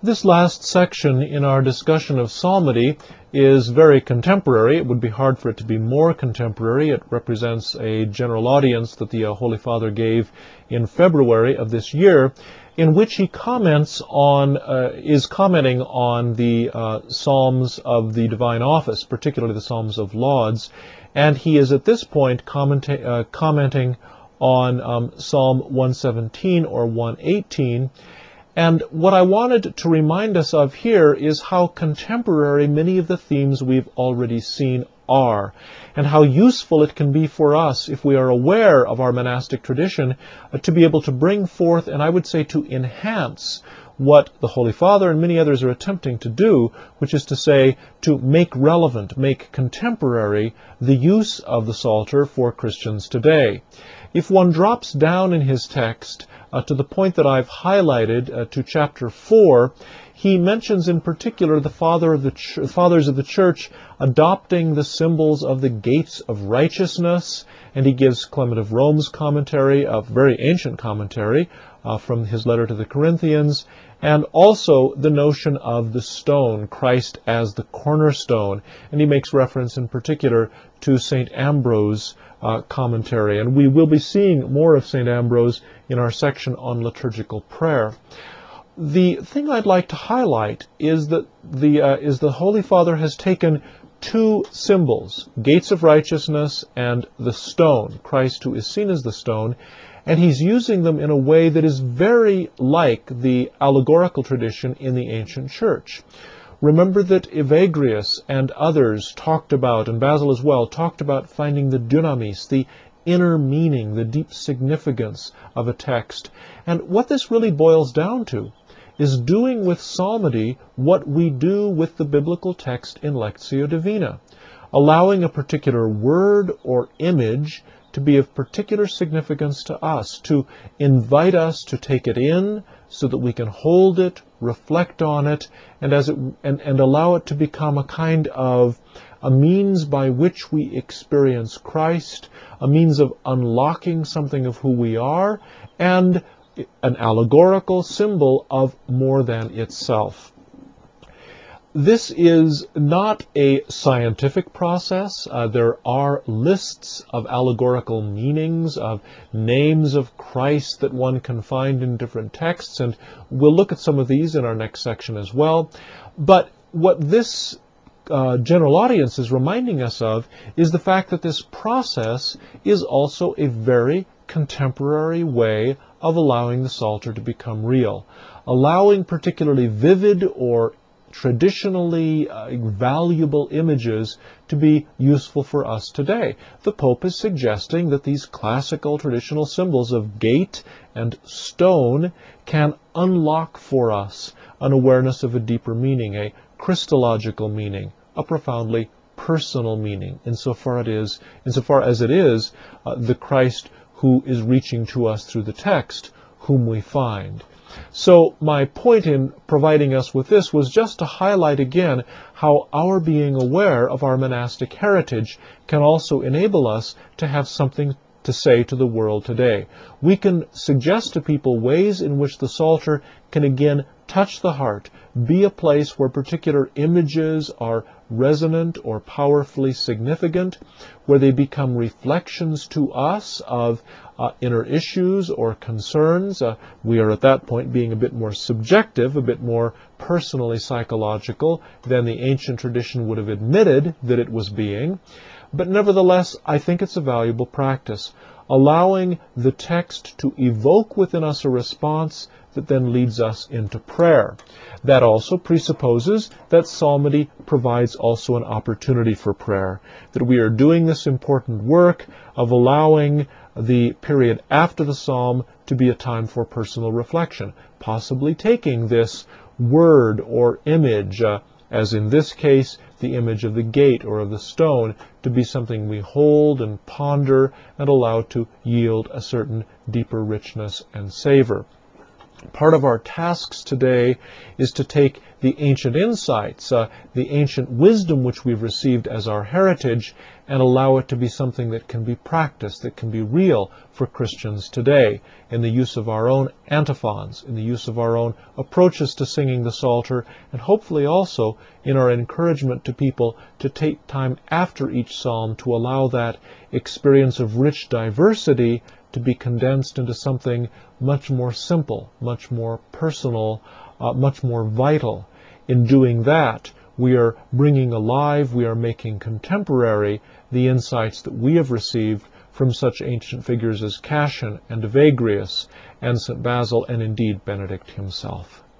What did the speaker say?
This last section in our discussion of psalmody is very contemporary. It would be hard for it to be more contemporary. It represents a general audience that the Holy Father gave in February of this year, in which he is commenting on the Psalms of the Divine Office, particularly the Psalms of Lauds, and he is at this point commenting on Psalm 117 or 118. And what I wanted to remind us of here is how contemporary many of the themes we've already seen are, and how useful it can be for us, if we are aware of our monastic tradition, to be able to bring forth, and I would say to enhance, what the Holy Father and many others are attempting to do, which is to say, to make relevant, make contemporary the use of the Psalter for Christians today. If one drops down in his text to the point that I've highlighted, to chapter 4, he mentions in particular the fathers of the Church adopting the symbols of the gates of righteousness, and he gives Clement of Rome's commentary, a very ancient commentary from his letter to the Corinthians, and also the notion of the stone, Christ as the cornerstone, and he makes reference in particular to St. Ambrose commentary, and we will be seeing more of St. Ambrose in our section on liturgical prayer. The thing I'd like to highlight is that the Holy Father has taken two symbols, gates of righteousness and the stone, Christ who is seen as the stone, and he's using them in a way that is very like the allegorical tradition in the ancient church. Remember that Evagrius and others talked about, and Basil as well, talked about finding the dynamis, the inner meaning, the deep significance of a text. And what this really boils down to is doing with psalmody what we do with the biblical text in Lectio Divina, allowing a particular word or image to be of particular significance to us, to invite us to take it in so that we can hold it, reflect on it, and allow it to become a kind of a means by which we experience Christ, a means of unlocking something of who we are, and an allegorical symbol of more than itself. This is not a scientific process. There are lists of allegorical meanings, of names of Christ that one can find in different texts, and we'll look at some of these in our next section as well. But what this general audience is reminding us of is the fact that this process is also a very contemporary way of allowing the Psalter to become real, allowing particularly vivid or traditionally valuable images to be useful for us today. The Pope is suggesting that these classical traditional symbols of gate and stone can unlock for us an awareness of a deeper meaning, a Christological meaning, a profoundly personal meaning, insofar as it is the Christ who is reaching to us through the text, whom we find. So my point in providing us with this was just to highlight again how our being aware of our monastic heritage can also enable us to have something to say to the world today. We can suggest to people ways in which the Psalter can again touch the heart, be a place where particular images are resonant or powerfully significant, where they become reflections to us of inner issues or concerns. We are at that point being a bit more subjective, a bit more personally psychological than the ancient tradition would have admitted that it was being. But nevertheless, I think it's a valuable practice, allowing the text to evoke within us a response that then leads us into prayer. That also presupposes that psalmody provides also an opportunity for prayer, that we are doing this important work of allowing the period after the psalm to be a time for personal reflection, possibly taking this word or image, as in this case, the image of the gate or of the stone, to be something we hold and ponder and allow to yield a certain deeper richness and savor. Part of our tasks today is to take the ancient insights, the ancient wisdom which we've received as our heritage, and allow it to be something that can be practiced, that can be real for Christians today, in the use of our own antiphons, in the use of our own approaches to singing the Psalter, and hopefully also in our encouragement to people to take time after each psalm to allow that experience of rich diversity to be condensed into something much more simple, much more personal, much more vital. In doing that, we are bringing alive, we are making contemporary the insights that we have received from such ancient figures as Cassian and Evagrius and St. Basil and indeed Benedict himself.